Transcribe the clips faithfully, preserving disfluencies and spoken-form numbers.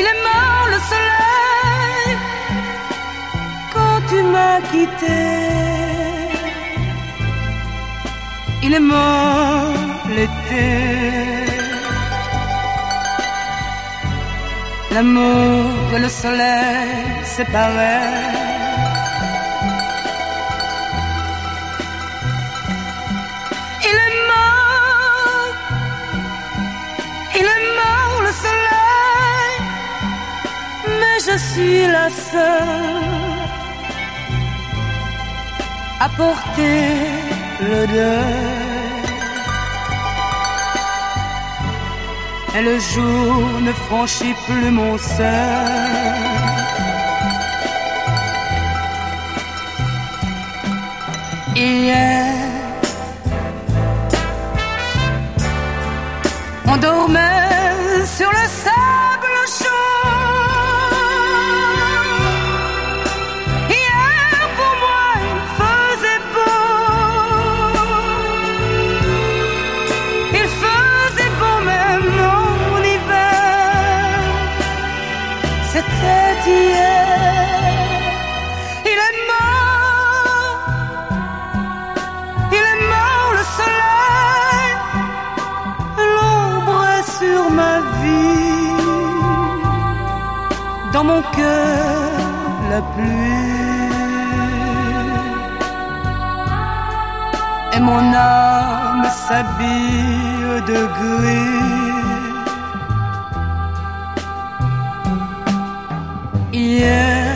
Il est mort le soleil quand tu m'as quitté. Il est mort l'été. L'amour et le soleil séparés. Il est mort, il est mort le soleil, mais je suis la seule à porter le deuil. Et le jour ne franchit plus mon seuil. Hier, on dormait sur le sable chaud. Hier, pour moi, il faisait beau. Il faisait beau même en hiver. C'était hier. Il est mort. Il est mort le soleil. L'ombre est sur ma vie. Dans mon cœur, la pluie. Et mon âme s'habille de gris. Hier,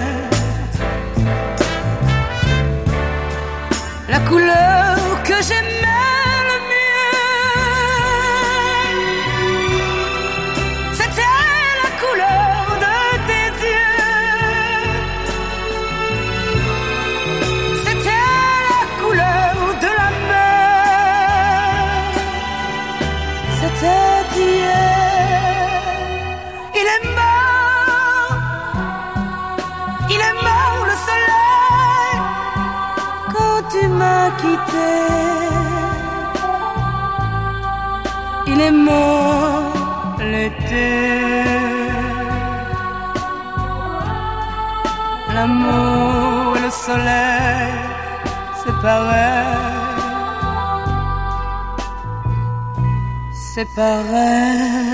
la couleur que j'aimais le mieux, c'était la couleur de tes yeux. C'était la couleur de la mer. C'était hier. Il est mort. Il est mort le soleil quand tu m'as quitté. Il est mort l'été. L'amour et le soleil séparés, séparés.